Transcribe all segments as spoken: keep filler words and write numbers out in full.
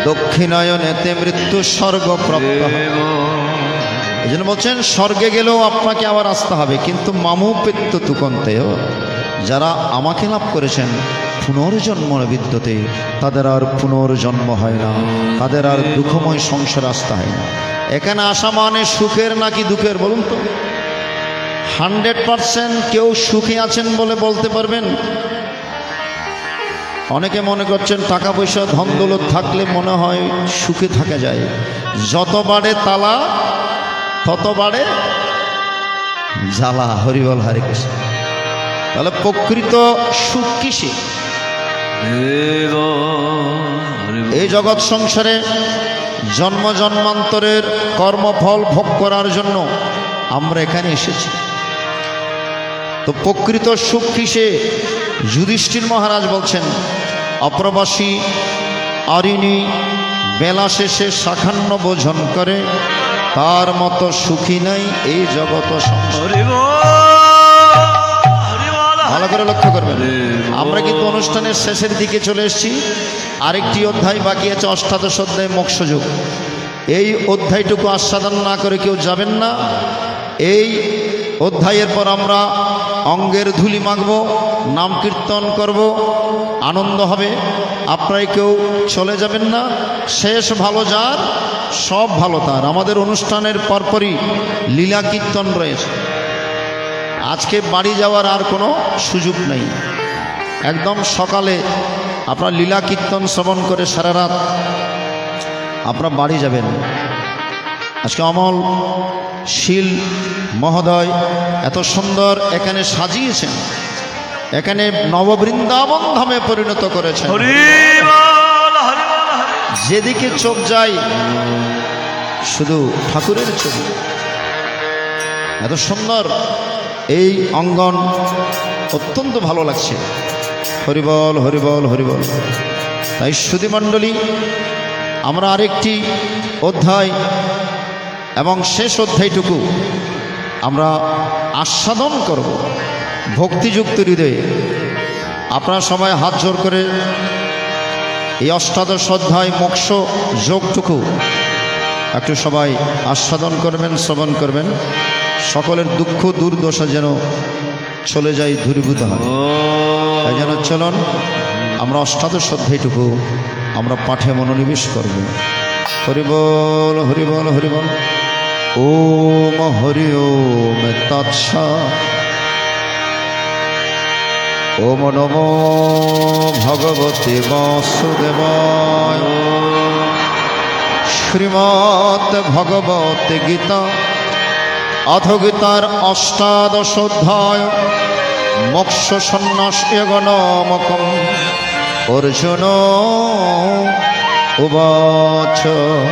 দক্ষিণায়নেতে মৃত্যু স্বর্গ প্রাপ্ত। এই জন্য বলছেন স্বর্গে গেলেও আপনাকে আবার আসতে হবে, কিন্তু মামু পেত্য তুকন্তেও, যারা আমাকে লাভ করেছেন পুনর্জন্ম বিদ্যতে, তাদের আর পুনর্জন্ম হয় না, তাদের আর দুঃখময় সংসার আসতে হয় না। এখানে আসা মানে সুখের নাকি দুঃখের বলুন তো? হান্ড্রেড পারসেন্ট কেউ সুখে আছেন বলে বলতে পারবেন? অনেকে মনে করছেন টাকা পয়সা ধন দৌলত থাকলে মনে হয় সুখে থাকা যায়। যত বাড়ে তালা তত বাড়ে জ্বালা। হরিবল হরে কৃষ্ণ। তাহলে প্রকৃত সুখ কিসে? এই জগৎ সংসারে জন্ম জন্মান্তরের কর্মফল ভোগ করার জন্য আমরা এখানে এসেছি। তো প্রকৃত সুখ কিসে? যুধিষ্ঠির মহারাজ বলছেন, অপ্রবাসী আরিণী বেলা শেষে শাখান্ন ভোজন করে, তার মতো সুখী নাই এই জগৎ সংসারে। ভালো করে লক্ষ্য করবেন। আমরা কিন্তু অনুষ্ঠানের শেষের দিকে চলে এসেছি। আরেকটি অধ্যায় বাকি আছে, অষ্টাদশ অধ্যায় মোক্ষযোগ। এই অধ্যায়টুকু আস্বাদন না করে কেউ যাবেন না। এই অধ্যায়ের পর আমরা অঙ্গের ধুলি মাখব, নাম কীর্তন করব, আনন্দ হবে। আপনারা কেউ চলে যাবেন না। শেষ ভালো যার, সব ভালো তার। আমাদের অনুষ্ঠানের পরপরই লীলা কীর্তন রয়েছে। আজকে বাড়ি যাওয়ার আর কোনো সুযোগ নেই। একদম সকালে আপনারা লীলা কীর্তন শ্রবণ করে সারা রাত আপনারা বাড়ি যাবেন। আজকে অমল শীল মহোদয় এত সুন্দর এখানে সাজিয়েছেন, এখানে নববৃন্দাবন ধামে পরিণত করেছেন। যেদিকে চোখ যায় শুধু ঠাকুরের ছবি। এত সুন্দর এই অঙ্গন, অত্যন্ত ভালো লাগছে। হরিবল হরিবল হরিবল। তাই সুধীমণ্ডলী, আমরা আরেকটি অধ্যায় এবং শেষ অধ্যায়টুকু আমরা আস্বাদন করব ভক্তিযুক্ত হৃদয়ে। আপনারা সবাই হাত জোর করে এই অষ্টাদশ অধ্যায় মোক্ষ যোগটুকু একটু সবাই আস্বাদন করবেন, শ্রবণ করবেন। সকলের দুঃখ দুর্দশা যেন চলে যায়, দূরীভূত হয়। তাই যেন চলুন আমরা অষ্টাদশ অধ্যায়টুকু আমরা পাঠে মনোনিবেশ করব। হরিবল হরিবল হরিবল। ওম হরি ওম তৎসৎ। ওম নমো ভগবতে বাসুদেবায়। শ্রীমদ্ ভগবত গীতা অথ গীতার অষ্টাদশ অধ্যায় মোক্ষ সন্ন্যাস যোগ নামকম। অর্জুন উবাচ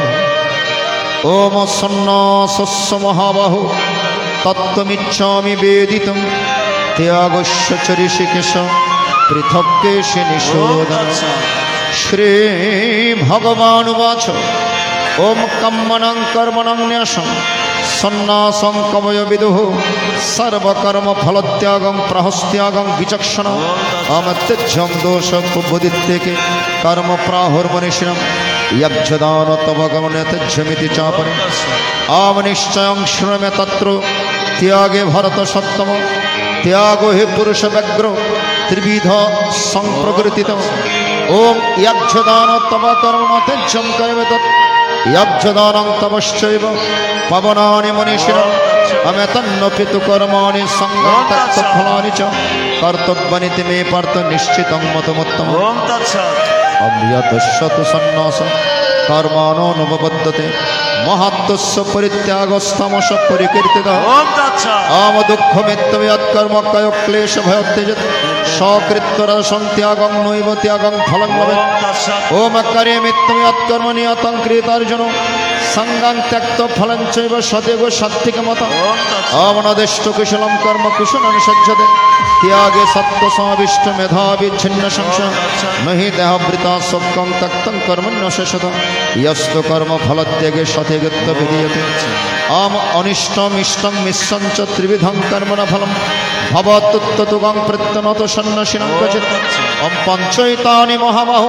ওম সন্ন্যাসস্য মহাবাহু তত্ত্বমিচ্ছামি বেদিতুম ত্যাগস্য চ ঋষিকেশ পৃথক্কেশে নিষোদন। শ্রী ভগবান উবাচ ওম কম্মনং কর্মণং ন্যাসং সন্ন্যাসং কময় বিদুঃ সর্বকর্ম ফলত্যাগং প্রহস্ত্যাগং বিচক্ষণ অমত্যজ্যং দোষ বুদ্ধিত্যেকে কর্ম প্রাহুর্মনিষ্ণম यज्जदान तव गमनत्यज्यमिति चापरे आवनिश्चयं श्रुणमे तत्र त्यागे भरत सत्तम त्यागो हि पुरुष व्यग्र त्रिविध संप्रकृतितम। ओम यज्जदान तव कर्मत्यज्यं कर्म तत् यज्जदानं तवश्चैव पवनानि मनीषिणम् अमेतन्नपि तु कर्माणि संगं तत्फलानि च कर्तव्यानि मे पार्थ निश्चितं मतमुत्तमम्। ओम तत्सत्। अव्यतश्यतु सन्न्यास कर्माणो नवबद्धते महत्तस्य परित्यागस्तमस परिकीर्तितः। ओम तत्सत्। आम दुःखमित्यव्यत्कर्म कयो क्लेश भयोत्यजत् सकृत्तरसं त्यागं नैव त्यागं फलं लभेत्। ओम कार्यमित्यव्यत्कर्म नियतं क्रियतार्जुनो संगं त्यक्त्वा फलं चैव सत्यगो सात्विकमतम्। ओम नदिष्ट कुशलं कर्म कुशलं सज्जते त्यागे सत्त्व समाविष्ट मेधावी छिन्न संशय नहि देहवृता सत्कं त्यक्तं कर्मण्य शेषतः यस्तु कर्म फलत्यागे सत्यगत्व विधीयते। आम अनिष्टम इष्टम मिश्रं च त्रिविधं कर्मण फलं भवत्तुत्तुगं प्रत्यनत सन्न्यासिनं क्वचित्। ओम पञ्चैतानि महाबाहो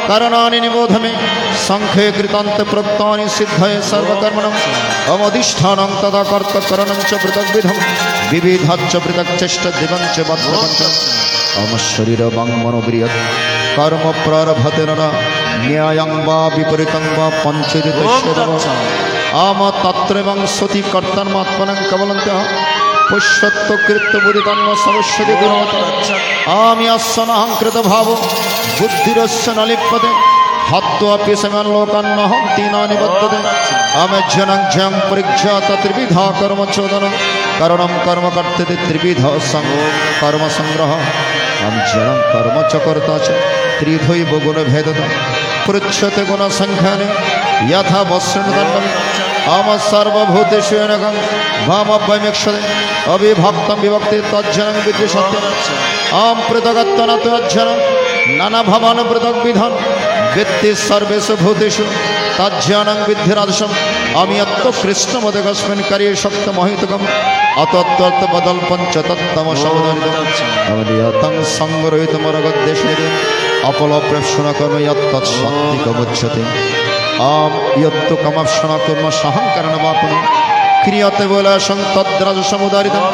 करणानि निबोधमे संख्ये कृतान्त प्रोक्तानि सिद्धये सर्वकर्मणं अमधिष्ठानं तदा कर्तकरणं च पृथग्विधं विविधच्च पृथक्चेष्ट दिवं च वक्त्रपञ्च अम शरीर वाङ् मनोबृहत् कर्म प्रारभते नर न्यायं वा विपरीतं वा पञ्चदितश्च आम तत्रैवं सति कर्तन्मात्मनं कवलन्तः पुष्यत्व कृत्य बुदितन्व समस्यति गुणवत् आमि अस्य नाहङ्कृत भावो बुद्धिरस्य न लिप्यते हत्वापि समं लोकान्नहं तीना निबध्यते अमेज्यनं ज्ञं परिज्ञात त्रिविधा कर्म चोदनं करणं कर्म कर्तते त्रिविध कर्म संग्रह अमेज्यनं कर्म च कर्ता च त्रिधैव गुणभेदः पृच्छ्यते गुणसंख्याने यथा वस्त्रदण्डं आम सर्वभूतेषु एकं भामव्यमीक्षते अविभक्तं विभक्ति तज्जनं विद्धि सत्यम् आम पृथगत्वं तज्जनं नाना भवन पृथग्विधं विद्धि सर्वेषु भूतेषु तज्जनं विद्धि राजसम् अमियत्तो कृष्णमदे कस्मिन् कार्ये शक्तमहितकम् अतत्त्वत् बदल्पं च तत्तमसमुदरितम् अवनियतं संग्रहीतमरगद्देशे अपलप्रेक्षणकर्म यत्तत्सत्तिकमुच्यते आम यत्तु कमर्षण कर्म सहंकरणवापन क्रियते बोलाशं तद्राजसमुदारितम्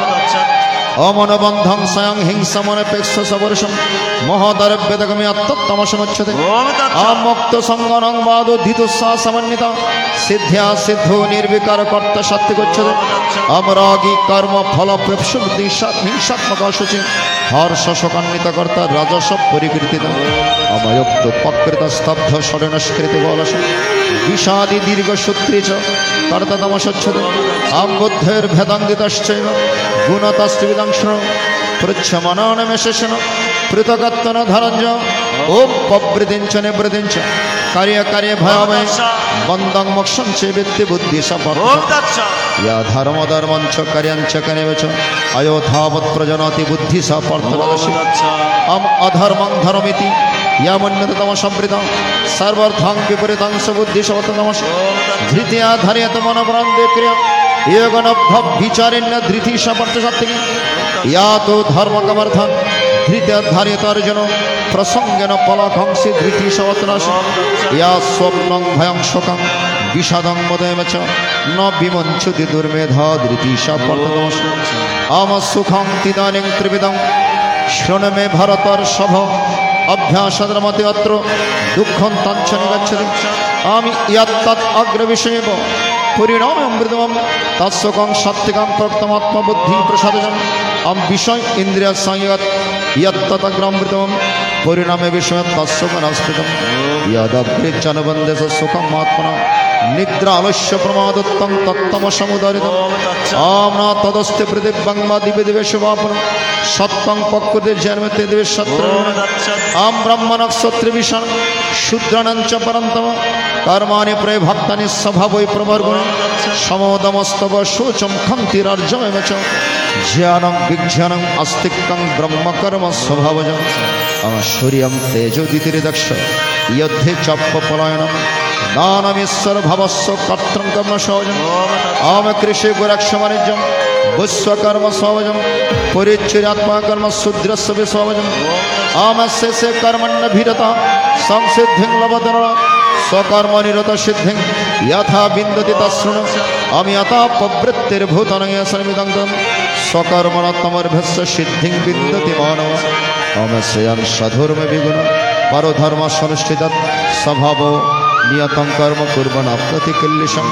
अमनबन्धं स्वयं हिंसमनपेक्ष सवर्षं महदरव्यदगमे अत्तत्तमसमुच्यते आमुक्त संगनं वादोद्धितुस्सा समन्विता सिद्ध्या सिद्धो निर्विकार कर्ता सत्तिगोच्यते अमरागी कर्म फलपेक्ष हिंसात्मक शुचि हर्ष शोकान्वित कर्ता राजस परिकृतित अमयुक्त पकृत स्तब्ध शरणस्कृति बोलश विषादि दीर्घसूत्री च कर्ततमसच्यते आम बुद्धैर्भेदाङ्गितश्चैव गुणतस्त्रिविधं शृणु पृच्छमनानमेशेषण पृथगत्वन धनञ्ज ओम प्रवृत्तिं च निवृत्तिं च कार्य कार्य भयामय बन्धं मोक्षं च वित्ति बुद्धि सपर्थ या धर्म धर्मं च कार्यं च करेव च अयोधावत् प्रजनति बुद्धि सपर्थ अम अधर्मं धर्मिति या मन्यतमसंवृतं सर्वर्थं विपरीतं सबुद्धि सवतमस धृत्या धारयत मनोप्रान्ते क्रिया योगनभ्यभिचारेण्य धृति सपर्थ सत्तिके या तो धर्मकमर्थं धृत्या धारयत अर्जुन प्रसंगेन पलाखंसि धृति सवतनाश या स्वप्नं भयं शोकं विषादं मदेव च न विमुञ्चति दुर्मेधा धृति सपर्थ आम सुखं तिदानीं त्रिविधं शृणु मे भरतर्षभ अभ्यासद्रमते अत्र दुःखं तञ्च निगच्छति आमि यत्तत् अग्रविषयेव परिणाममृतमं तत्सुखं सत्तिकं प्रोक्तमात्मबुद्धि प्रसादजम् अं विषय इन्द्रिय संयत् यत्तदग्रमृतमं परिणामे विषय तत्सुखमस्मृतं यदग्रेचनबन्धे सुखम् आत्मना निद्रा आलस्य प्रमादत्तं तत्तमसमुदारितम् आम्ना तदस्ति पृथिव्यां वा दिव्य दिवेषु वापनं सत्तं पक्वते जन्मते दिवे सत्र आम ब्रह्मनक्षत्रिविषण शूद्राणां च परन्तम कर्माणि प्रभक्तानि स्वभावै प्रवर्गुणे समोदमस्तव शोचं खन्तिरार्जमेव च ज्ञानं विज्ञानं आस्तिकं ब्रह्मकर्म स्वभावजम् आम सूर्यं तेजोदितिर्दक्ष यद्धे चप्पपलायनं दानमीश्वर भवस्व कर्त्रं कर्म सहजम् आम कृषि गुरक्षवाणिज्यं विश्वकर्म स्वभजम् परिच्छेदात्मा कर्म शूद्रस्य विस्वभजम् आम शेषे कर्मण्यभिरतः संसिद्धिं लभते स्वकर्मनिरत सिद्धिं यथा विन्दति तच्छृणु आमि यथा प्रवृत्तिर्भूतानि सर्वमिदं स्वकर्मणा तमर्भस्य सिद्धिं विन्दति मानव आम श्रेयं सधर्म विगुण परधर्म सनुष्ठितत् स्वभावो नियतं कर्म कुर्वन् अप्रतिकिल्लिषम्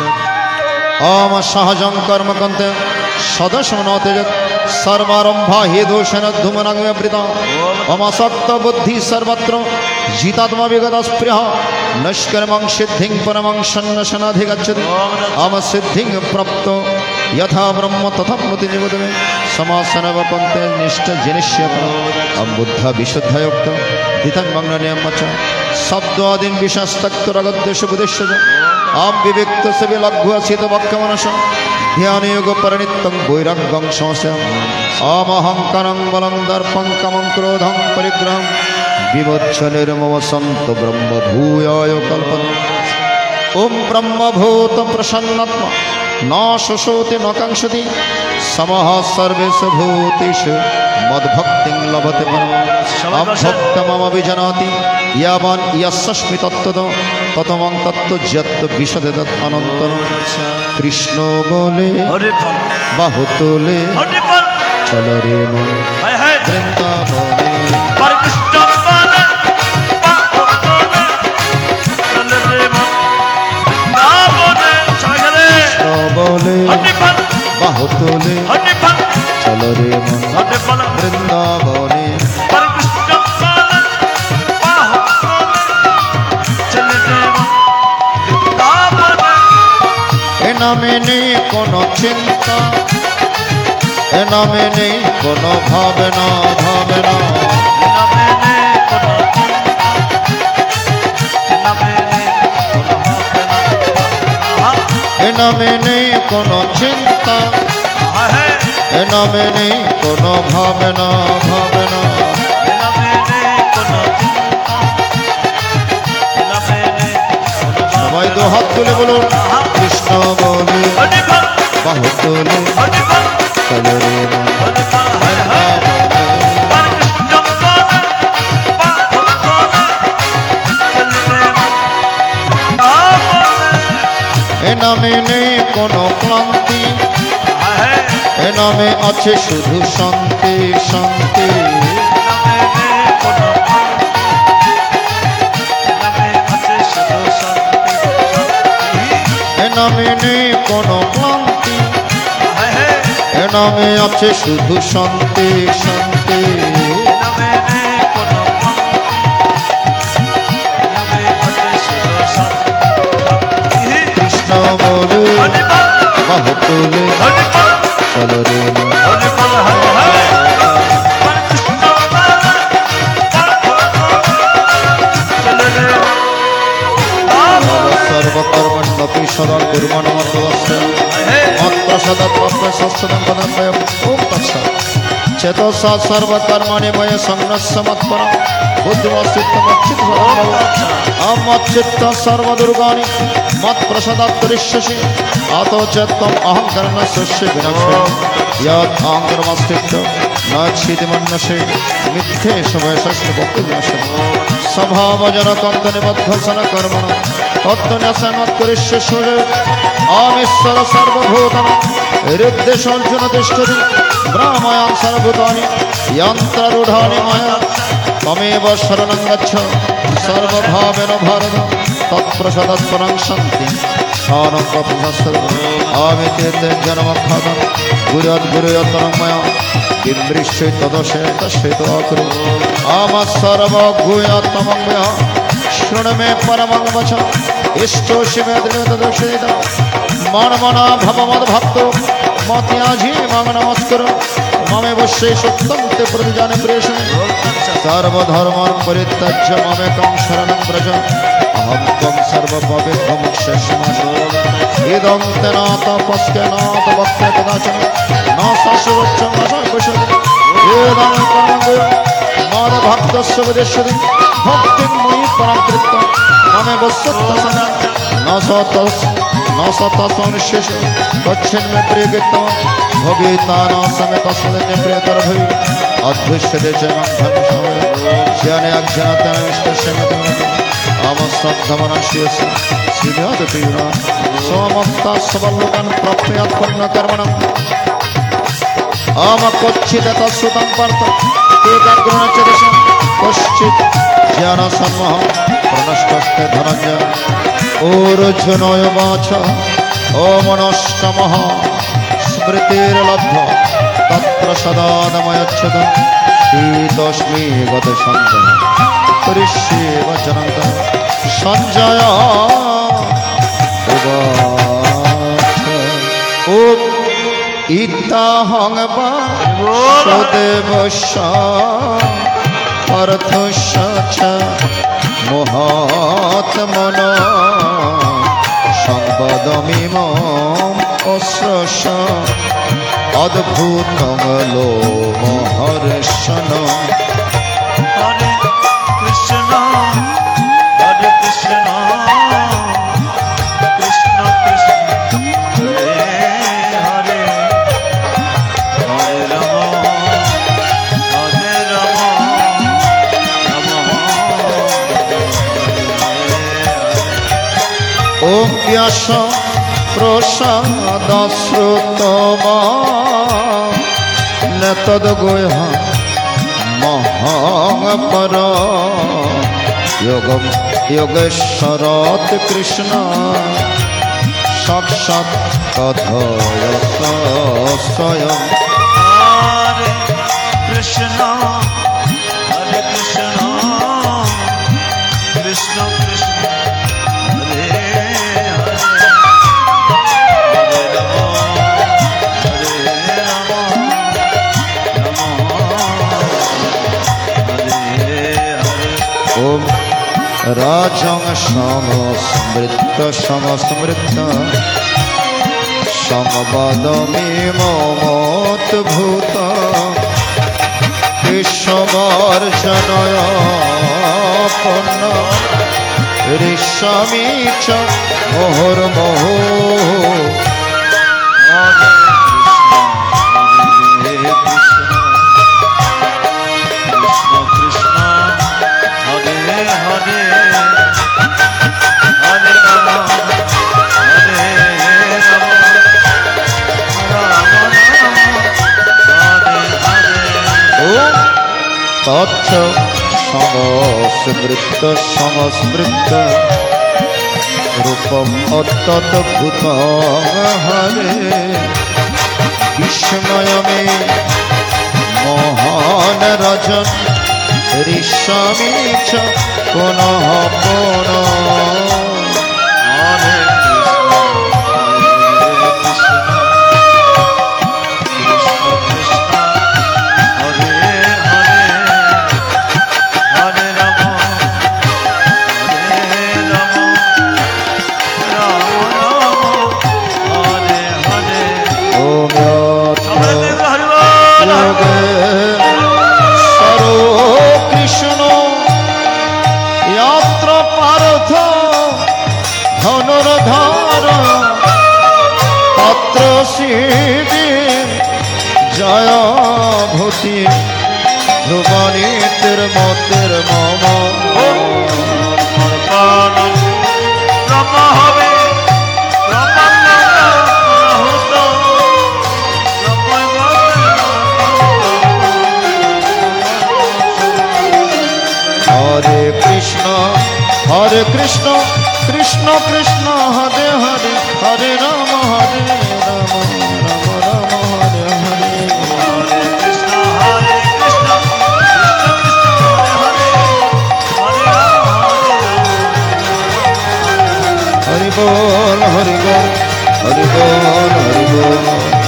आम सहजं कर्म कन्ते सदशमनोतेजत् सर्वारम्भा हि दोषेण धूमनागव्यवृता अमासक्त बुद्धि सर्वत्र जितात्मा विगतस्पृह नष्कर्मं सिद्धिं परमं सन्नशनाधिगच्छति आम सिद्धिं प्राप्तो यथा ब्रह्म तथा मृतिनिबोधमे समासनव कन्ते निष्ठ जनिष्यति अं बुद्ध विशुद्धयुक्त दितन्मग्ननियम च शब्दादीन् विषस्तक्तरगद्देश उपदिश्य आम विविक्त से विलघ्व असित वाक्यमनस ध्यान योग परिणितं वैराग्यं संशयम् आम अहंकारं बलं दर्पं कामं क्रोधं परिग्रहं विमोच्य निर्मम सन्त ब्रह्म भूयाय कल्पना ओम ब्रह्मभूत प्रसन्नात्मा न शोषोति न कांक्षति समः सर्वेषु भूतेषु मद्भक्तिं लभते परम अभक्त मम विजनाति यावान् यस्मि तत्त्वतो ततमं तत्त्वज्ञत्व विशदे तत्मनन्तरं कृष्ण बोले बाहु तोले चलो रे मन वृंदावने बोले बाहु तोले चलो रे मन वृंदावने एना में नहीं कोनो चिंता एना में नहीं कोनो भावना भावना एना में नहीं कोनो चिंता एना में नहीं कोनो भावना भावना सबाई दो हाथ तुले बोलो कृष्ण बोले बाहु तोले चलो रे एना में नहीं कोनो क्लांति एना में अच्छे शुधु शांति शांति एना में नहीं कोनो क्लांति एना में अच्छे शुधु शांति शांति बोले बाहु तोले चलो रे सर्वकर्मण्यपि सदा कुर्वन् मद्भक्तस्य मत्प्रसादात् ओम तत्सत् चेतसा सर्वकर्माणि मयि संन्यस्य मत्परं बुद्धिमच्चित्त सर्वदुर्गाणि मत्प्रसादात् करिष्यसि अतो च त्वम् अहङ्करणस्य विनाशः यत् अहङ्कारमस्तीत्य न क्षिति मन्यसे मिथ्येष वैशस्य भक्तिविनाशः स्वभावजनकन्तनिबद्धसन कर्मणः तत्त्वन्यासं मत्करिष्यसि अमीश्वर सर्वभूतानां हृद्देशार्जुन तिष्ठति ब्रह्मयान् सर्वभूतानि यन्त्ररूढानि मया तमेव शरणं गच्छ सर्वभावेन भारत तत्प्रसादात् परं शान्ति शानं प्रपञ्चस्तव आमिते जन्मखादं गुरुद्गुरुयतनं मया किं दृश्ये तदशे तस्यै तवाकुरु आमः सर्वगुह्यतमं मया शृणु मे परमं वचः इष्टोषि मे तदक्षित मनमना भव मद्भक्तो मत्याजी मम नमस्कुरु ममेव शेषोक्तं ते प्रतिजाने प्रेषणे सर्वधर्मान् परित्यज्य ममेकं शरणं व्रज अहं त्वं सर्वपापेभ्यो मोक्षयिष्यामि इदं ते न तपस्या न तपस्या कदाचन न शाश्वतं न शाश्वतं इदं कर्मं मद्भक्तस्य वदिष्यति भक्तिं मयि परां कृत्वा ममेव सत्तसना न सतस् न सत्तस्मनुष्येष तच्छिन्मे प्रियकृत्वा भवेताना समेत तस्मदन्य प्रियतर भवि अद्भुष्यते च मं धर्मशाय ज्ञाने अज्ञानतमस्तस्य मतमति आमस्तद्धमनस्यस्य श्रीमद्पीडा सोमक्ता सबलोकन् प्राप्यात्पन्नकर्मणम् आमक्वच्चित् तत्सुतं पार्थ एकाग्रणचरिषं कश्चित् ज्ञानसम्मोहः प्रणष्टस्ते धनञ्जय ओर्जुनोय वाच ओमनष्टमः स्मृतिर्लब्ध तत्प्रसादादमयच्छद शीतोष्मी गतसञ्जय करिष्ये वचनं तव सञ्जय उवाच ॐ इत्थं वासुदेवस्य पार्थस्य च महात्मनो संवादमिमम् अश्रश अद्भुतं लोमहर्षणम् हरे कृष्ण हरे कृष्ण ওম ব্যাস প্রসাদ শ্রুতম নতদ গোহ মহাপর যোগম যোগেশ্বরত কৃষ্ণ সাক্ষাৎ কথয়ত স্বয়ং। হরে কৃষ্ণ হরে কৃষ্ণ কৃষ্ণ কৃষ্ণ হরে হরে হরে রাম হরে রাম রাম হরে হরে। ওম রাজং সমস্মৃত সমস্মৃত সমবাদমে মমত ভূত বিশ্ববর্জনয় পূর্ণ ঋষামি চ মুহুর্মুহুঃ। তচ্ছ সমস্মৃত সমস্মৃত রূপম অত্যদ্ভুত হরে বিস্ময়মে মহান রজন ঋষামি চ পুনঃ পুনঃ। হরে জয় ভূতি ধ্রুবনী তির্মতির মম ব্রহ্ম হবে হরে কৃষ্ণ হরে কৃষ্ণ কৃষ্ণ কৃষ্ণ হরে হরে হরে রাম হরে রাম রাম রাম হরে হরে। হরে কৃষ্ণ হরে কৃষ্ণ হরি বল হরি বল হরি বল হরি বল।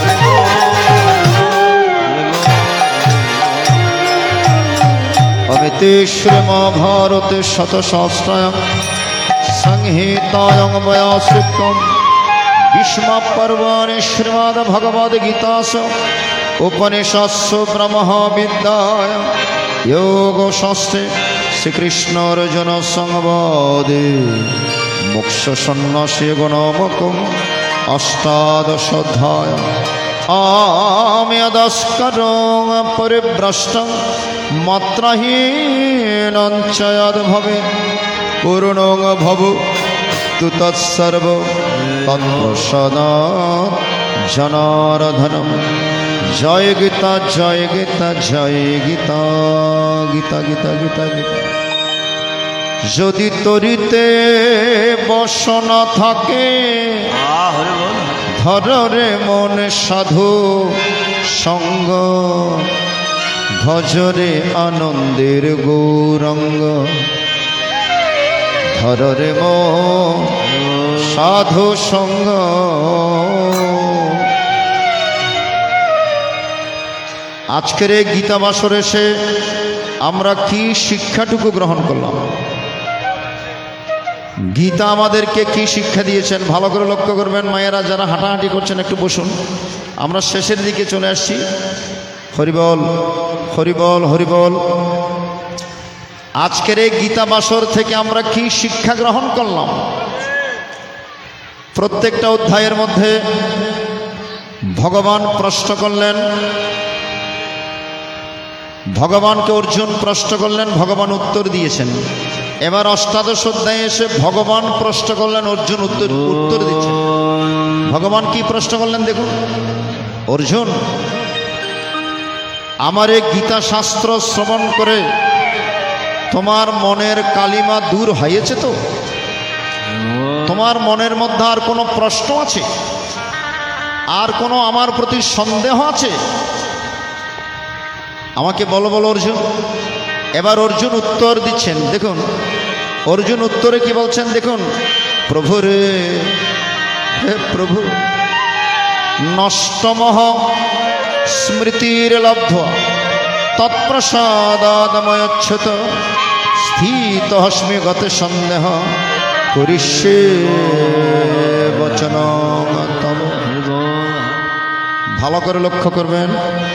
অমিতে শ্রীমহাভারতে শতসহস্রায়াং সংহিতায়াং ব্যাসোক্তম ভীষ্ম পর্বণি শ্রীমদ্ ভগবদ্ গীতাসু উপনিষৎসু ব্রহ্ম বিদ্যায়াং যোগশাস্ত্রে শ্রীকৃষ্ণ অর্জুন সংবাদে মোক্ষ সন্ন্যাসী গুণমুখম অষ্টাদশোধ্যায়। আম্যদস্করং পরিভ্রষ্টং মাত্রাহীনং চ যদ্ভবেৎ পূর্ণং ভবতু তৎসর্ব তৎপ্রসাদাৎ জনার্দনম। জয় গীতা জয় গীতা জয় গীতা গীতা গীতা গীতা গীতা। যদি তরিতে বসনা থাকে ধরে মন সাধু সঙ্গ ভজরে আনন্দের গৌরঙ্গ। ধরে মন সাধু সঙ্গ। আজকের এই গীতা বাসরে এসে আমরা কি শিক্ষাটুকু গ্রহণ করলাম? গীতা আমাদেরকে কি শিক্ষা দিয়েছেন ভালো করে লক্ষ্য করবেন। মায়েরা যারা হাঁটাহাঁটি করছেন একটু বসুন, আমরা শেষের দিকে চলে আসছি। হরিবল হরিবল হরিবল। আজকের এই গীতা বাসর থেকে আমরা কি শিক্ষা গ্রহণ করলাম? প্রত্যেকটা অধ্যায়ের মধ্যে ভগবান প্রশ্ন করলেন, ভগবানকে অর্জুন প্রশ্ন করলেন, ভগবান উত্তর দিয়েছেন। এবার অষ্টাদশ অধ্যায়ে এসে ভগবান প্রশ্ন করলেন, অর্জুন উত্তর উত্তর দিচ্ছেন। ভগবান কি প্রশ্ন করলেন দেখুন, অর্জুন আমার এই গীতা শাস্ত্র শ্রবণ করে তোমার মনের কালিমা দূর হয়েছে তো? তোমার মনের মধ্যে আর কোনো প্রশ্ন আছে? আর কোনো আমার প্রতি সন্দেহ আছে? আমাকে বলো বলো অর্জুন। এবার অর্জুন উত্তর দিচ্ছেন, দেখুন অর্জুন উত্তরে কি বলছেন দেখুন, প্রভু রে, হে প্রভু, নষ্টমহ স্মৃতির লব্ধ তৎপ্রসাদাদময়চ্ছুত স্থিত হস্মি গতে সন্দেহ করিষ্যে বচনং তব। ভালো করে লক্ষ্য করবেন,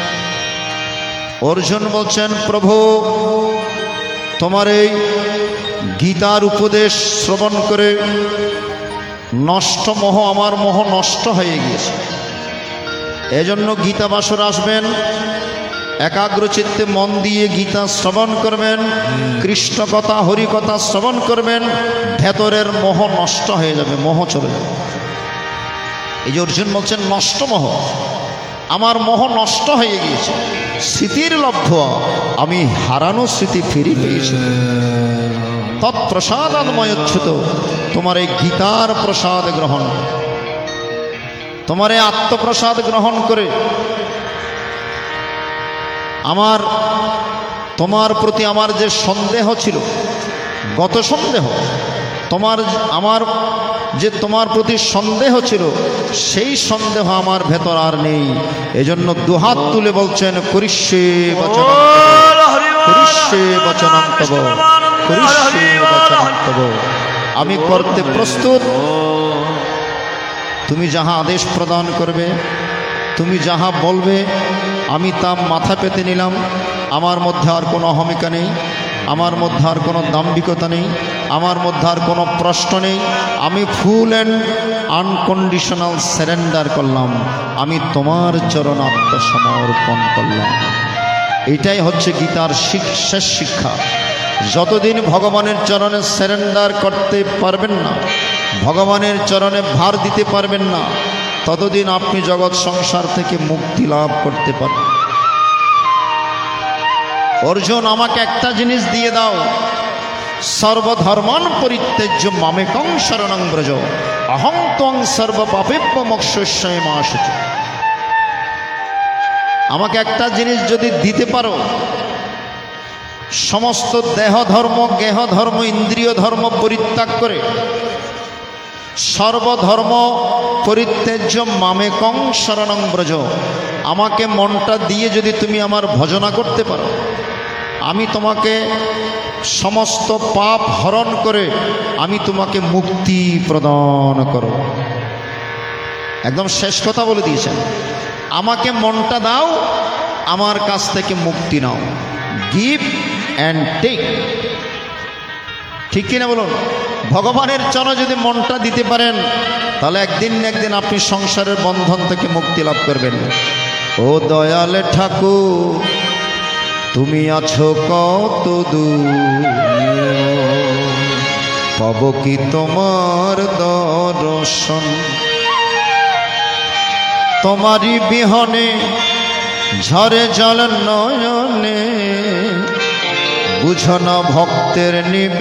অর্জুন বলছেন, প্রভু তোমার এই গীতার উপদেশ শ্রবণ করে নষ্ট মোহ, আমার মোহ নষ্ট হয়ে গিয়েছে। এজন্য গীতা বাসর আসবেন, একাগ্রচিত্তে মন দিয়ে গীতা শ্রবণ করবেন, কৃষ্ণ কথা হরি কথা শ্রবণ করবেন, ভেতরের মোহ নষ্ট হয়ে যাবে, মোহ চলে যাবে। এই যে অর্জুন বলছেন নষ্ট মোহ, আমার মোহ নষ্ট হয়ে গিয়েছে, স্মৃতির লব্ধ, আমি হারানো স্মৃতি ফিরে পেয়েছি। তৎপ্রসাদাদময়চ্ছুত, তোমার এই গীতার প্রসাদ গ্রহণ, তোমার এই আত্মপ্রসাদ গ্রহণ করে আমার তোমার প্রতি আমার যে সন্দেহ ছিল, গত সন্দেহ, তোমার আমার যে তোমার প্রতি সন্দেহ ছিল, সেই সন্দেহ আমার ভেতর আর নেই। এজন্য দুহাত তুলে বলছেন, করিষ্যে বচনং করিষ্যে বচনং তব, করিষ্যে বচনং তব। আমি করতে প্রস্তুত, তুমি যাহা আদেশ প্রদান করবে, তুমি যাহা বলবে, আমি তা মাথা পেতে নিলাম। আমার মধ্যে আর কোনো অহমিকা নেই, আমার মধ্যে আর কোনো দাম্ভিকতা নেই, আমার মধ্যে আর কোনো প্রশ্ন নেই। আমি ফুল অ্যান্ড আনকন্ডিশনাল সারেন্ডার করলাম, আমি তোমার চরণ আত্মসমর্পণ করলাম। এটাই হচ্ছে গীতার শেষ শিক্ষা। যতদিন ভগবানের চরণে সারেন্ডার করতে পারবেন না, ভগবানের চরণে ভার দিতে পারবেন না, ততদিন আপনি জগৎ সংসার থেকে মুক্তি লাভ করতে পারবেন। অর্জুন আমাকে একটা জিনিস দিয়ে দাও, সর্বধর্মান পরিত্যাজ্য মামেকং শরণং ব্রজ অহং ত্বং সর্বপাপেভ্য মোক্ষয়িষ্যামি মা শুচি। আমাকে একটা জিনিস যদি দিতে পারো, সমস্ত দেহ ধর্ম, গেহ ধর্ম, ইন্দ্রিয় ধর্ম পরিত্যাগ করে সর্বধর্ম পরিত্যাজ্য মামেকং শরণং ব্রজ, আমাকে মনটা দিয়ে যদি তুমি আমার ভজনা করতে পারো, আমি তোমাকে সমস্ত পাপ হরণ করে আমি তোমাকে মুক্তি প্রদান করব। একদম শেষ কথা বলে দিয়েছেন, আমাকে মনটা দাও, আমার কাছ থেকে মুক্তি নাও, গিভ অ্যান্ড টেক। ঠিক কিনা বলুন? ভগবানের চরণে যদি মনটা দিতে পারেন, তাহলে একদিন না একদিন আপনি সংসারের বন্ধন থেকে মুক্তি লাভ করবেন। ও দয়াল ঠাকুর, তুমি আছো কত দূর, পাব কি তোমার দর্শন? তোমারই বিহনে ঝরে জল নয়নে, বুঝো না ভক্তের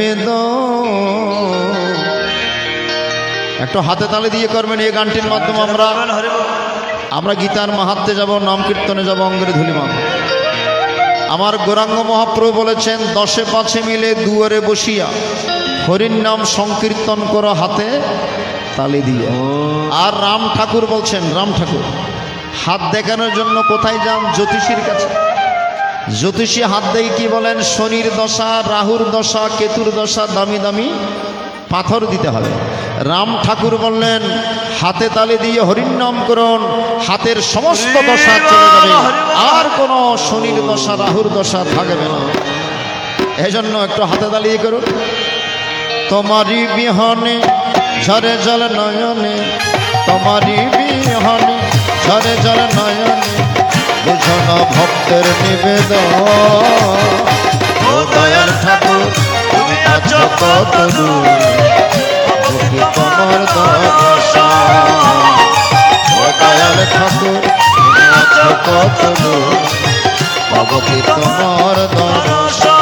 নিবেদন। একটু হাতে তালে দিয়ে করবেন। এই গানটির মাধ্যমে আমরা আমরা গীতার মাহাত্ম্যে যাব, নাম কীর্তনে যাব, অঙ্গের ধুলিমা। আমার গৌরাঙ্গ মহাপ্রভু বলেছেন, দশে পাঁচে মিলে দুয়ারে বসিয়া হরির নাম সংকীর্তন করো হাতে তালি দিয়ে। আর রাম ঠাকুর বলছেন, রাম ঠাকুর হাত দেখানোর জন্য কোথায় যান? জ্যোতিষীর কাছে। জ্যোতিষী হাত দেখে কি বলেন? শনির দশা, রাহুর দশা, কেতুর দশা, দামি দামি পাথর দিতে হবে। রাম ঠাকুর বললেন, হাতে তালি দিয়ে হরির নাম করুন, হাতের সমস্ত দশা চলে যাবে, আর কোনো শনির দশা, রাহুর দশা থাকবে না। এজন্য একটু হাতে তালিয়ে করুন। তোমারই বিহনে ঝরে জল নয়নে, তোমারই বিহনে ঝরে জল নয়নে, বুঝো না ভক্তের নিবেদন। ও দয়াল ঠাকুর, তুমি আছো কত দূর পাবো কি তোমার দর্শন ও দয়াল ঠাকুর তুমি আছো কত দূর পাবো কি তোমার দর্শন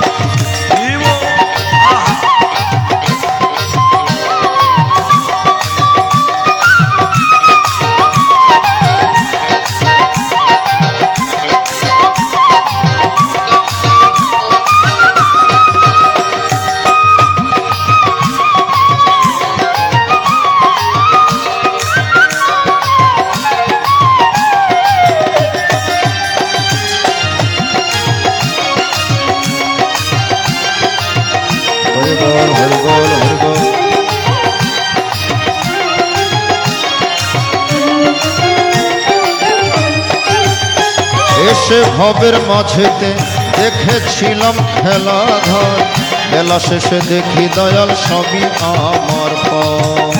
এসে ভবের মাঝেতে দেখেছিলাম খেলাধর বেলা শেষে দেখি দয়াল সবই আমার পর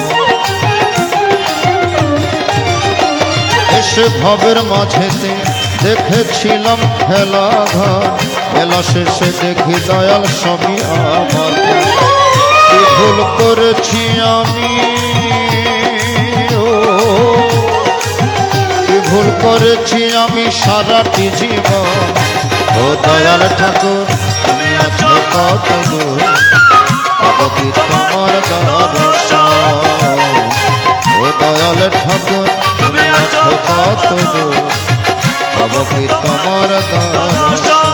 এসে ভবের মাঝেতে দেখেছিলাম খেলাধর বেলা শেষে দেখি দয়াল সবই আমার পর কি ভুল করেছি আমি ভুল করেছি আমি সারাটি জীবন ও দয়াল ঠাকুর তুমি আছো কত দূর পাবো কি তোমার দর্শন ও দয়াল ঠাকুর তুমি আছো কত দূর পাবো কি তোমার দর্শন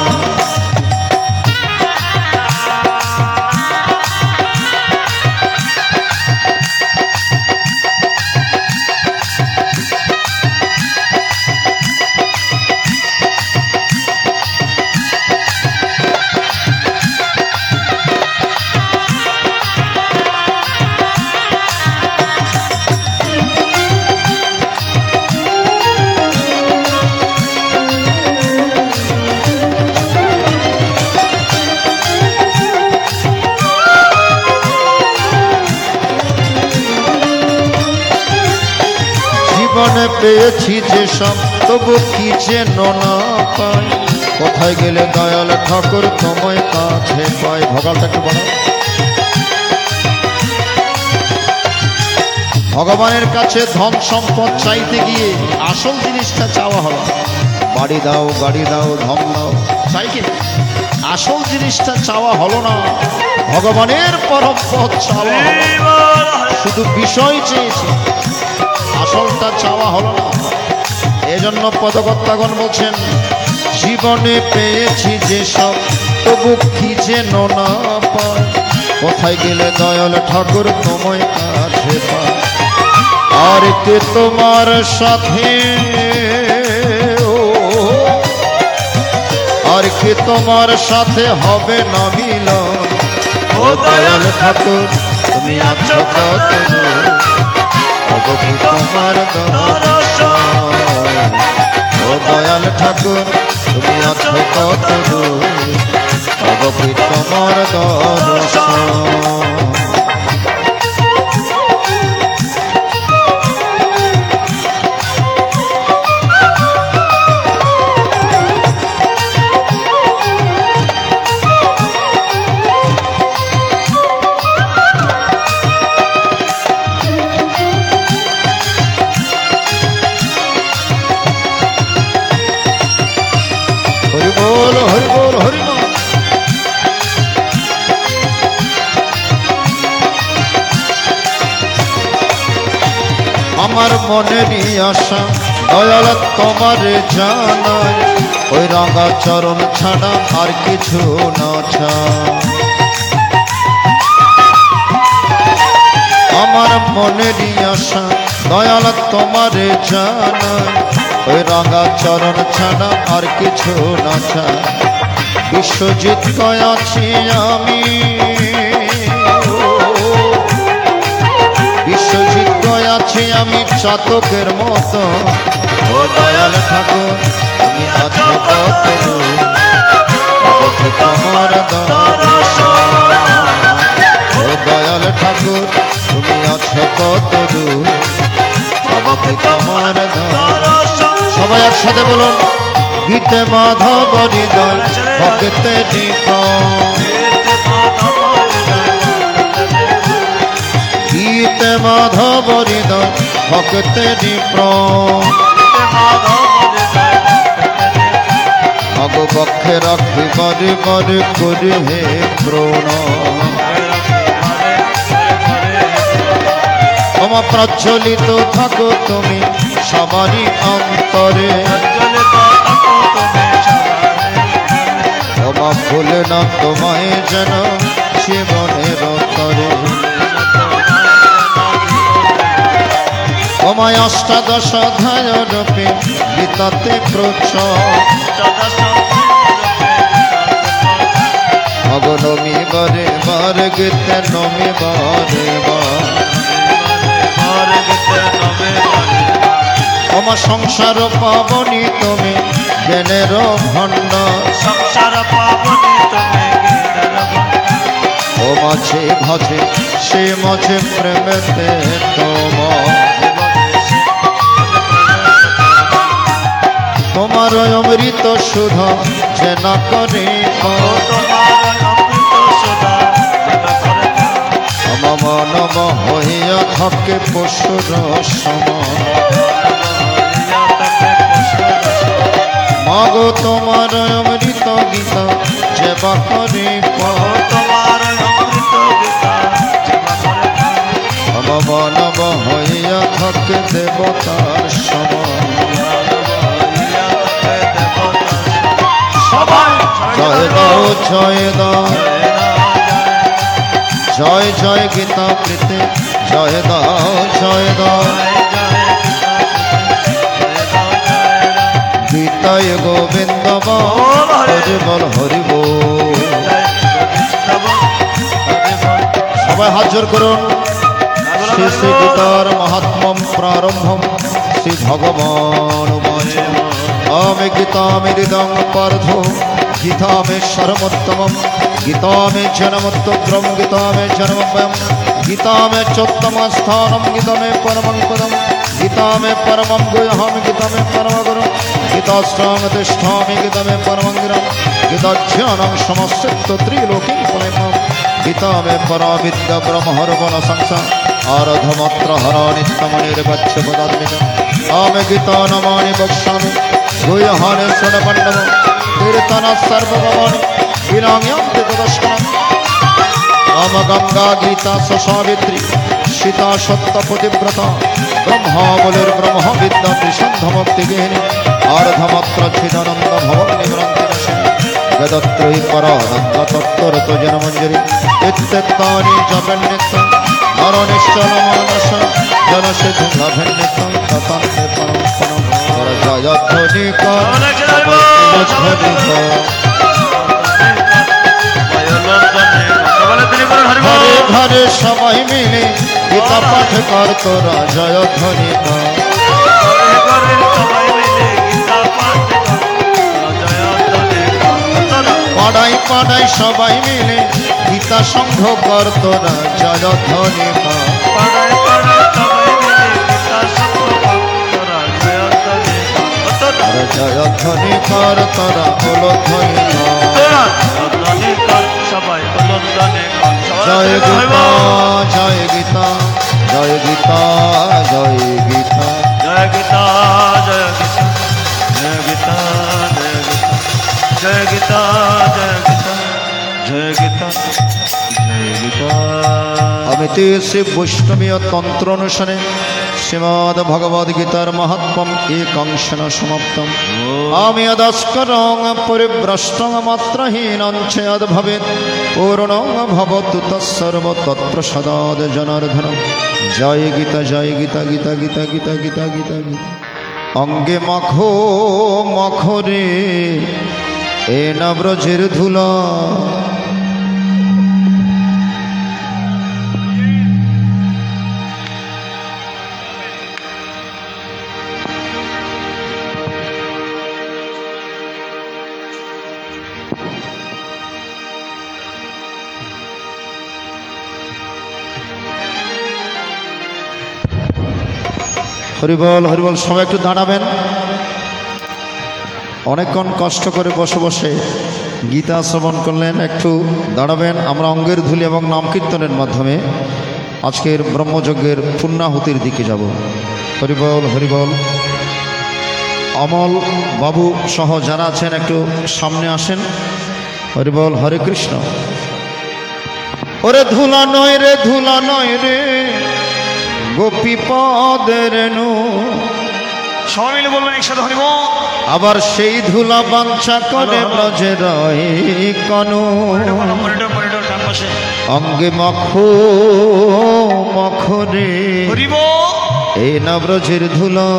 জীবনে পেয়েছি যে সব তবু কি যেন না পাই কোথায় গেলে দয়াল ঠাকুর তোমায় কাছে পাই ভগালটা একটু বলো ভগবানের কাছে ধন সম্পদ চাইতে গিয়ে আসল জিনিসটা চাওয়া হলো বাড়ি দাও গাড়ি দাও ধন দাও চাই কি আসল জিনিসটা চাওয়া হলো না ভগবানের পরম পথ চাওয়া হলো শুধু বিষয় চেয়েছে আসলটা চাওয়া হলো না এজন্য পদকর্তাগণ বলছেন জীবনে পেয়েছি যে সব তবু কি যেন না পায় কোথায় গেলে দয়াল ঠাকুর তোমায় কাছে পায় আর কে তোমার সাথে আর কে তোমার সাথে হবে না মিলন ও দয়াল ঠাকুর তুমি আছো কত দূর পাবো কি তোমার দর্শন ও দয়াল ঠাকুর তুমি আছো কত দূর পাবো কি তোমার দর্শন হরি বল হরি বল হরি বল আমার মনেরই আশা দয়াল তোমার জানাই ওই রাঙা চরণ ছাড়া আর কিছু না চাই আমার মনেরই আশা দয়াল তোমার জানাই ওই রাঙা চরণ ছাড়া আর কিছু না চাই বিশ্বজিৎ আছি আমি বিশ্বজিৎ আছি আমি চাতকের মতো ও দয়াল ঠাকুর তুমি আছো কত দূর পাবো কি তোমার দর্শন ও দয়াল ঠাকুর তুমি আছো কত দূর পাবো কি তোমার দর্শন সবাই একসাথে বলুন গীতে মাধব হৃদয় ভক্তে দীপ গীতে মাধব হৃদয় ভক্তেরি প্রণ অগ বক্ষে রাখি বারে বারে করে হে প্রণাম তোমা প্রজ্বলিত থাকো তুমি সবারই অন্তরে তোমা ভুলে না তোমায় যেন জীবনের তরে তোমায় অষ্টাদশ অধ্যায় রূপে গীতাতে প্রচার অবনমি বারে বার গীতে নমি বারে বার তোমা সংসার পাবনি তুমি জ্ঞানের ভণ্ডার সংসার পাবনি তুমি ও মাঝে ভাজে সে মাঝে প্রেমেতে তোমার তোমার অমৃত সুধা যে না করে মানব হইয়া থাকে পশুর সমান মাগো তোমার অমৃত গীতা যে বা করে মানব হইয়া থাকে দেবতার সমান জয় দাও জয় দাও জয় জয় গীতা প্রীতি জয় দাও জয় দাও গীতায় গোবিন্দ হরি বল হরি বল সবাই হাত জোর করুন শ্রী শ্রী গীতার মহাত্ম্যম প্রারম্ভম শ্রী ভগবান আমি গীতামি হৃদং পার্থ গীতা মে সর্বোত্তমম গীতা মে জনমোত্তগ্রম গীতা মে জন্মভয়ম গীতা মে চোত্তম স্থানম গীতা মে পরমং পদম গীতা মে পরমং গুহ্যম গীতা মে পরম গুরু গীতাশ্রম তিষ্ঠামি গীতা মে পরমং গুরুম গীতাজ্ঞানং সমস্ত ত্রিলোকিং পুনঃ গীতা মে পরা বিদ্যা ব্রহ্মর্বণ সংসার আরাধমাত্র হর নিত্যম নির্বচ্ছ পদাত্মিকম আমি গীতা নমানি বক্ষ্যামি গুহ্যানি শৃণপণ্ডম কীর্তন সর্বভবানি বিরাম্যন্তে তদস্করম নাম গঙ্গা গীতা সাবিত্রী সীতা সত্য পতিব্রতা ব্রহ্মাবলীর ব্রহ্ম বিদ্যা ত্রিসন্ধ ভক্তি গেহিনী আর্ধমাত্র চিদানন্দ ভবন নিভ্রান্তি বেদত্রয়ী পরানন্দ তত্ত্বরত জনমঞ্জরি ইত্যেতানি জপেন নিত্যম নরনিশ্চল মানস জনসিদ্ধ লাভেন নিত্যম তথান্তে পরম পরম জয় ধ্বনিক ঘরে ঘরে সবাই মিলে গীতা পাঠ কর তোরা জয় ধ্বনিক পাড়াই পাড়াই সবাই মিলে গীতা সংঘ কর তোরা জয় ধ্বনিক জয় ধ্বনি কর তোরা বলো ধ্বনিক জয় গীতা জয় গীতা জয় গীতা জয় গীতা জয় গীতা জয় গীতা জয় গীতা জয় গীতা জয় গীতা জয় গীতা আমি তে শ্রী বৈষ্ণবীয় তন্ত্র অনুসারে শ্রীমদ ভগবদ গীতার মহাত্ম্যম একাংশেন সমাপ্তম আমি অদস্করং পরিভ্রষ্টং মাত্রহীনং চেদ ভবেৎ পূর্ণং ভবতু তৎসর্ব তৎপ্রসাদাদ জনার্দন জয় গীতা জয় গীতা গীতা গীতা গীতা গীতা গীতা গীতা অঙ্গে মাখো মখরে এ নব্রজের ধুলা হরিবল হরিবল সবাই একটু দাঁড়াবেন অনেকক্ষণ কষ্ট করে বসে বসে গীতা শ্রবণ করলেন একটু দাঁড়াবেন আমরা অঙ্গের ধুলি এবং নাম কীর্তনের মাধ্যমে আজকের ব্রহ্মযজ্ঞের পূর্ণাহুতির দিকে যাব। হরিবল হরিবল। অমল বাবু সহ যারা আছেন একটু সামনে আসেন। হরিবল হরে কৃষ্ণ। ওরে ধুলা নয় রে ধুলা নয় রে গোপী পদের নু। সবাই মিলে বলবেন একসাথে হরিবল। আবার সেই ধুলা বাঞ্ছা করে ব্রজে রয় কনু। অঙ্গে মখ মখ রে এই না ব্রজের ধুলা।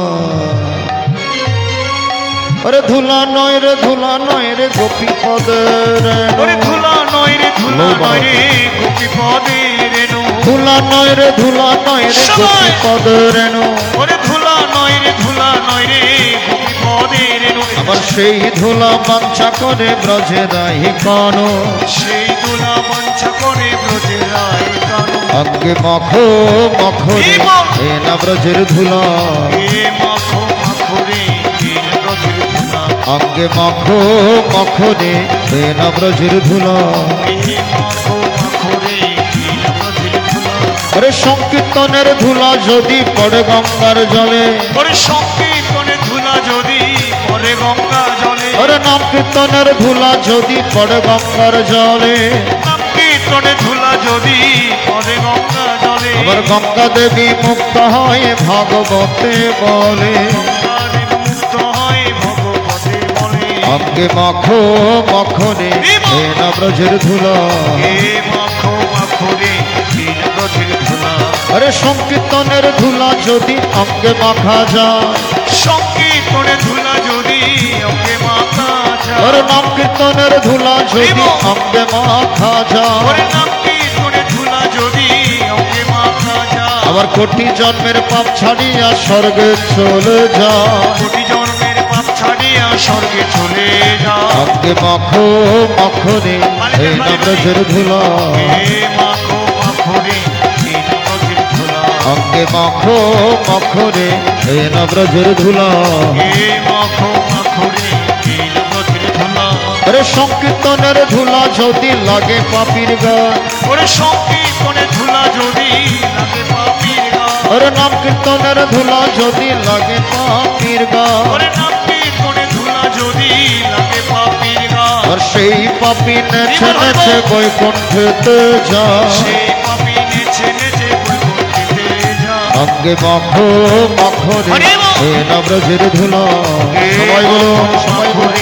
ওরে ধুলা নয় রে ধুলা নয় রে গোপী পদের ধুলা নয় রে ধুলা নয় রে গোপী পদের নু। ধুলা নয় রে ধুলা নয় রে গোপী পদের নু। ওরে ধুলা নয় রে ধুলা নয় রে গোপী পদের নু। আবার সেই ধুলা বাঞ্ছা করে ব্রজে রয় কনু। সেই ধুলা বাঞ্ছা করে ব্রজে রয় কনু। অঙ্গে মখ মখ রে এ না ব্রজের ধুলা। এ মখ মখ রে এ না ব্রজের ধুলা। অঙ্গে মখ মখ রে এ না ব্রজের ধুলা। এ মখ মখ রে এ না ব্রজের ধুলা। ওরে সংকীর্তনের ধুলা যদি পড়ে গঙ্গার জলে। ওরে সংকীর্তনের ধুলা যদি পড়ে গঙ্গা জলে। ওরে নাম কীর্তনের ধুলা যদি পড়ে গঙ্গার জলে। নাম কীর্তনের ধুলা যদি পড়ে গঙ্গা জলে। আবার গঙ্গা দেবী মুক্ত হয় ভাগবতে বলে। গঙ্গা দেবী মুক্ত হয় ভগবতে বলে। অঙ্গে মখ মখ রে এ না ব্রজের ধুলা। এ মখ মখ রে এ না ব্রজের ধুলা। আরে সংকীর্তনের ধুলা যদি অঙ্গে মাখা যায়। সংকীর্তনের ধুলা যদি অঙ্গে মাখা যায়। ওরে নাম কীর্তনের ধুলা যদি অঙ্গে মাখা যায়। ওরে নাম কীর্তনের ধুলা যদি অঙ্গে মাখা যায়। আবার কোটি জন্মের পাপ ছাড়িয়া স্বর্গে চলে যায়। কোটি জন্মের পাপ ছাড়িয়া স্বর্গে চলে যায়। অঙ্গে মখ মখ রে এ না ব্রজের ধুলা। এ মখ মখ রে এ না ব্রজের ধুলা। অঙ্গে মখ মখ রে এ না ব্রজের ধুলা। এ মখ মখ রে এ না ব্রজের ধুলা। আরে সংকীর্তনের ধুলা যদি লাগে পাপির গায়। ওরে সংকীর্তনের ধুলা যদি লাগে পাপীর গায়। ওরে নাম কীর্তনের ধুলা যদি লাগে পাপির গায়। ওরে নাম কীর্তনের ধুলা যদি লাগে পাপীর গায়। আর সেই পাপি নেছে নেছে বৈকুণ্ঠেতে যায়। সেই পাপী নেচে নেচে বৈকুণ্ঠেতে যায়। অঙ্গে মখ মখ রে এ না ব্রজের ধুলা। সবাই বলুন সবাই বলুন।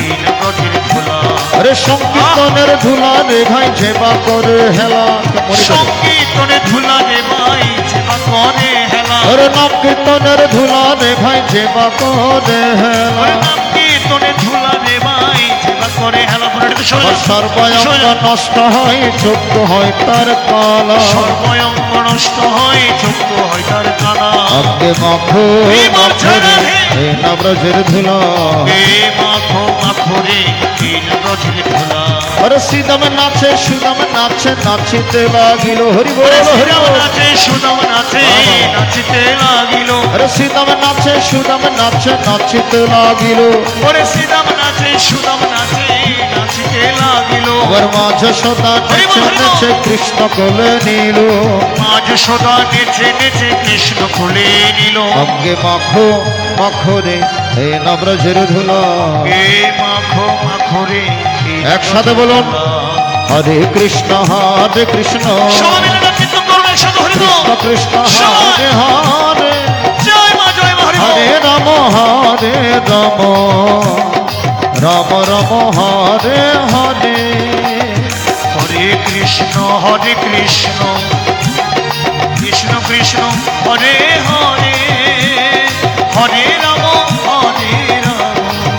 আরে সংকীর্তনের ধুলা রে ভাই যেবা করে হেলা। সংকীর্তনের ধুলা রে ভাই যেবা করে হেলা। আরে নাম কীর্তনের ধুলা রে ভাই যেবা করে হেলা। নাম কীর্তনের ধুলা রে ভাই যেবা করে হেলা। সর্বয়ঙ্গ নষ্ট হয় চোখ হয় তার কালা। সর্বয়ঙ্গ নষ্ট হয় চোখ হয় তার কালা। অঙ্গে মখ মখ রে এ না ব্রজের ধুলা। এ মখ মখ রে এ না ব্রজের ধুলা। আরে শ্রীদাম নাচে সুদাম নাচে নাচিতে লাগিল। হরি বল হরি শ্রীরাম বল। নাচে সুদাম নাচে নাচিতে লাগিল। আরে শ্রীদাম নাচে সুদাম নাচে নাচিতে লাগিল। ওরে শ্রীরাম নাচে সুদাম নাচে নাচিতে লাগিল। আবার মাঝ সদা নেচে নেচে কৃষ্ণ কোলে নিল। মাঝ সদা নেচে নেচে কৃষ্ণ কোলে নিল। অঙ্গে মখ মখ রে এ না ব্রজের ধুলা। এ মাখ মাখ রে এ না একসাথে বলুন হরে কৃষ্ণ হরে কৃষ্ণ সবাই মিলে নাম কীর্তন করুন একসাথে হরি বল। কৃষ্ণ কৃষ্ণ হরে হরে জয় মা জয় মা হরি বল। হরে রাম হরে রাম রাম রাম হরে হরে। হরে কৃষ্ণ হরে কৃষ্ণ কৃষ্ণ কৃষ্ণ হরে হরে। হরে রাম হরে রাম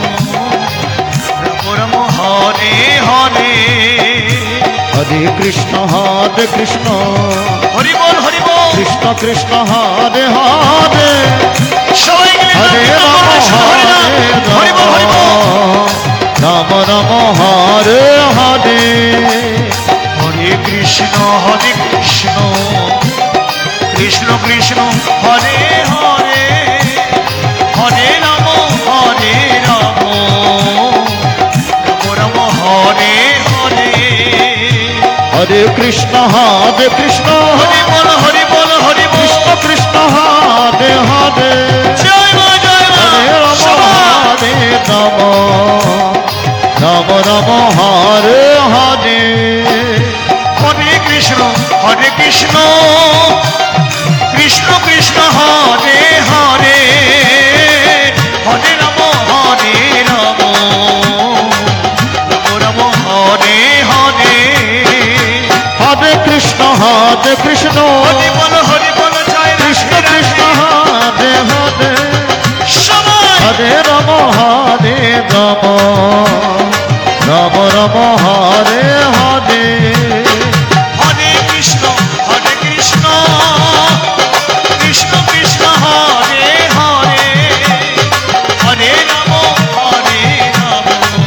রাম রাম হরে হরে। হরে কৃষ্ণ হরে কৃষ্ণ হরি বল হরি বল। কৃষ্ণ কৃষ্ণ হরে হরে সবাই মিলে নাম হরে কীর্তন রাম করুন একসাথে হরি নাম। হরে হরি বল হরি বল। রাম রাম হরে হরে। হরে কৃষ্ণ হরে কৃষ্ণ কৃষ্ণ কৃষ্ণ হরে হরে। হরে রাম হরে রাম রাম রাম হরে হরে। হরে কৃষ্ণ হরে কৃষ্ণ হরি বল হরি বল হরি বল কৃষ্ণ কৃষ্ণ হরে হরে জয় মা জয় মা হরে রাম সবাই। হরে রাম রাম রাম হরে হরে হরে কৃষ্ণ হরে কৃষ্ণ কৃষ্ণ কৃষ্ণ হরে হরে হরে রাম হরে রাম রাম রাম হরে হরে হরে কৃষ্ণ হরে কৃষ্ণ হরি বল হরি বল জয় কৃষ্ণ রাধে কৃষ্ণ রাধে। হরে হরে সবাই হরে রাম হরে রাম রাম রাম হরে হরে হরে কৃষ্ণ হরে কৃষ্ণ কৃষ্ণ কৃষ্ণ হরে হরে হরে রাম হরে রাম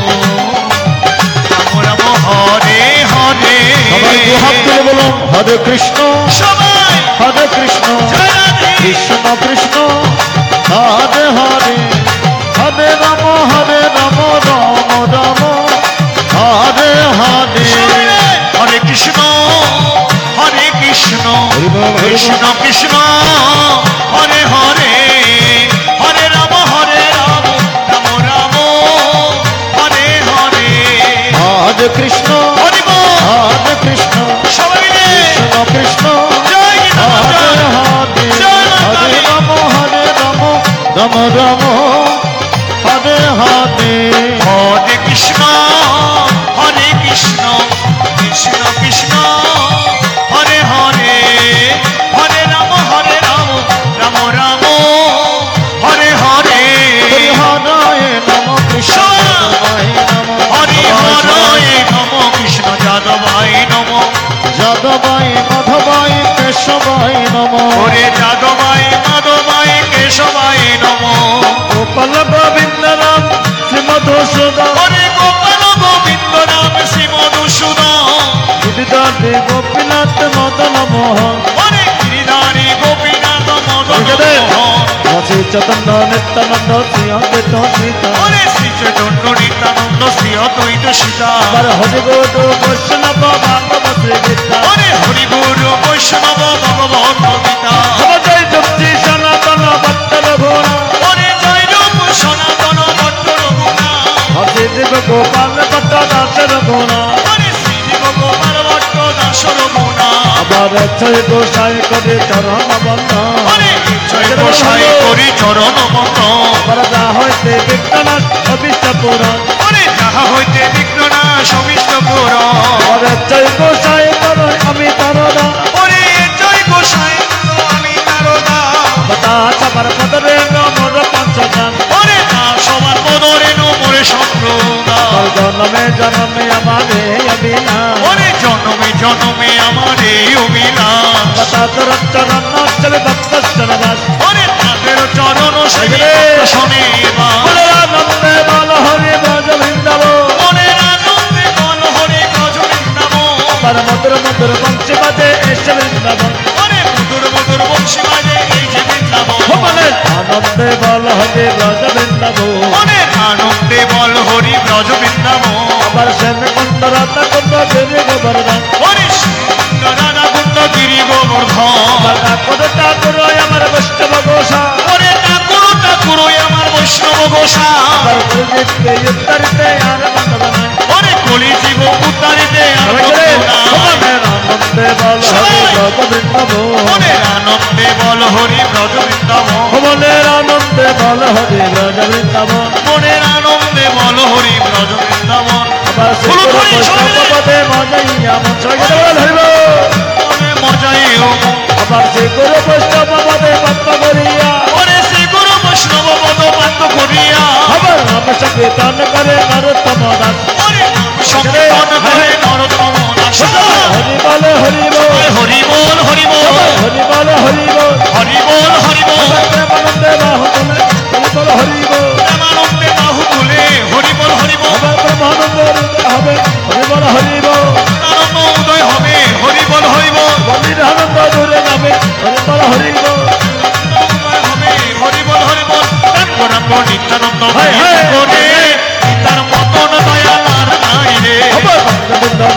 রাম রাম হরে হরে সবাই দু হাত তুলে বলুন হরে কৃষ্ণ সবাই হরে কৃষ্ণ জয় রাধে। কৃষ্ণ কৃষ্ণ হরে হরে হরে রাম হরে রাম রাম রাম হরে হরে হরে কৃষ্ণ হরে কৃষ্ণ হরি বল, হরি বল। কৃষ্ণ কৃষ্ণ হরে হরে হরে রাম হরে রাম রাম রাম হরে হরে হরে কৃষ্ণ হরি বল। হরে কৃষ্ণ সবাই মিলে কৃষ্ণ কৃষ্ণ জয় গীতা হরে জয়। হরে জয় মা হরে কালী। রাম হরে রাম রাম রাম হরে হরে হরে কৃষ্ণ হরে কৃষ্ণ কৃষ্ণ কৃষ্ণ হরে হরে হরে রাম হরে রাম রাম রাম হরে হরে হরি হরায় নম কৃষ্ণ হরায় নম হরি হরে নম কৃষ্ণ যাদবায় নম যাদবাই মাধবাই কেশবাই নম হরে যাদবায় মাধবায় কেশবায় নম গোপাল গোবিন্দ রাম শ্রীমধুসূদন হরে গোপাল গোবিন্দ রাম শ্রী মধুসূদন গিরিধারী গোপীনাথ মদন মোহন হরে গিরিধারী গোপীনাথ মদন মোহন শ্রী চতন্য নিত্যানন্দ শ্রী অদ্বৈত সীতা হরে শ্রী চৈতন্য নিত্যানন্দ শ্রী অদ্বৈত সীতা আবার হরি গৌর বৈষ্ণব ভাগবত শ্রী গীতা হরে হরি গুরু বৈষ্ণব ভগবত গীতা জয় যুক্তি সনাতন ভক্তর ঘোরা হরে জয় রূপ সনাতন ভট্ট রঘুনা হরে দেব গোপাল ভট্ট দাসের ঘোরা হরে শ্রী জীব গোপাল ভট্ট দাস রঘুনা আবার ছয় গোসাই করে চরণ বন্দন হরে জয় গোসাই করি চরণ বন্দন আবার যা হইতে বিজ্ঞানাথ অবিষ্ট পুরাণ হরে যাহা হইতে বিঘ্ন না সমিষ্ট পুর আবার ছয় গোসাই করে আমি তারদা হরে জয় গোসাই আমি নারদা বতা চামার পদরে নমর পঞ্চদান হরে না সবার পদরে নমরে সম্প্রদা আবার জন্মে জন্মে আমারে অবিনা ওরে জনমে জনমে আমার এই অভিলাষ বতা তোর চরণ চলে ভক্ত চরণাস ওরে তাদের চরণ সেবে শোনে বলে আনন্দে বল হরি ব্রজ বৃন্দাব মনের আনন্দে বল হরে ব্রজ বৃন্দাব আবার মধুর মধুর বংশী বাজে এসে বৃন্দাব ওরে মধুর মধুর বংশী বাজে এই যে বৃন্দাব বলে আনন্দে বল হরি ব্রজ বৃন্দাব মনের আনন্দে বল হরি ব্রজ বৃন্দাব আবার সেন কুন্দ রাধা কুন্দ গিরি গোবর্ধন ওরে রাধা কুন্দ গিরি গোবর্ধন আবার ঠাকুর ঠাকুর আমার বৈষ্ণব গোসা ওরে ঠাকুর ঠাকুর আমার বৈষ্ণব গোসা আবার গুরুজিৎকে উত্তরিতে আর বান্ধব নাই ওরে কলি জীব উত্তারিতে আর আনন্দে বল হরি ব্রজ বৃন্দাব মনের আনন্দে বল হরি ব্রজ বৃন্দাব ভুবনের আনন্দে বল হরি ব্রজ বৃন্দাব মনের আনন্দে বল হরি ব্রজ বৃন্দাব আবার বলো শ্রী হরি, বৈষ্ণব পদে মজাইয়া মন সঙ্গে বল হরিব মনে মজাই ও আবার শ্রী গুরু বৈষ্ণব পদে ভক্ত করিয়া ওরে শ্রী গুরু বৈষ্ণব পদ পান্ত করিয়া আবার নাম সংকীর্তন করে নরোত্তম দাস ওরে সংকীর্তন করে নরোত্তম দাস হরি বল হরি বল হরি বল হরি বল হরি বল হরি বল হরি বল হরি বল প্রেমানন্দে বাহু তুলে হরি বল হরি বল প্রেমানন্দে বাহু তুলে হরি বল হরি বল আবার ব্রহ্মানন্দ হবে হরি বল হরি বল আনন্দ উদয় হবে হরি বল হরি বল বলির আনন্দ দূরে যাবে হরি বল হরি বল হবে হরি বল হরি বল রাম রাম নিত্যানন্দ হায়, হায়। করে তার মতন দয়াল আর নাই রে আবার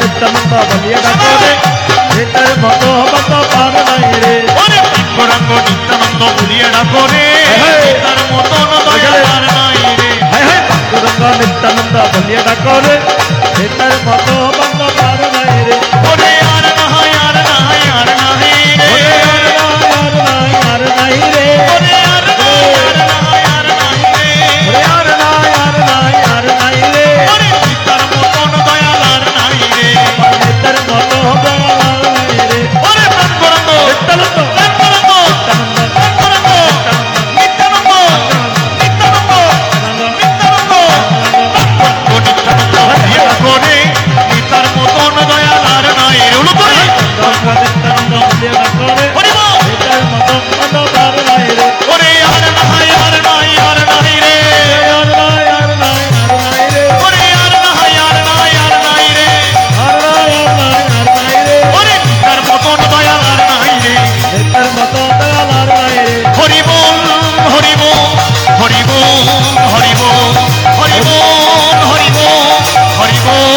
নিত্যানন্দ বলিয়া ডাকো রে এটার মতো মত পার নাই রে ওরে গৌরাঙ্গ নিত্যানন্দ বলিয়া ডাকো রে তার মতন দয়াল নাই রে হায় হায় গৌরাঙ্গ নিত্যানন্দ বলিয়া ডাকো রে এটার মতো মত পার নাই রে ওরে আর নাই আর নাই আর নাই রে আর নাই রে ওরে আর নাই আর নাই আর নাই রে আর নাই আর নাই আর নাই রে ওরে তার মতন দয়াল আর নাই রে এটার মতো দয়াল আর নাই রে ওরে গৌরাঙ্গ নিত্যানন্দ গৌরাঙ্গ গৌরাঙ্গ নিত্যানন্দ নিত্যানন্দ নিত্যানন্দ গৌরাঙ্গ নিত্যানন্দ বলিয়া ডাকো রে তার মতন দয়াল আর নাই রে উলু করে নিত্যানন্দ বলিয়া ডাকো রে ওরে মা এটার মতো মত পার নাই রে ওরে আর নাই আর নাই আর নাই রে আর নাই আর নাই আর নাই রে ওরে আর নাই আর নাই আর নাই রে আর নাই আর নাই আর নাই রে ওরে তার মতন দয়াল আর নাই রে এটার মতো দয়াল আর নাই রে হরি বল হরি বল হরি বল হরি বল হরি বল হরি বল হরি বল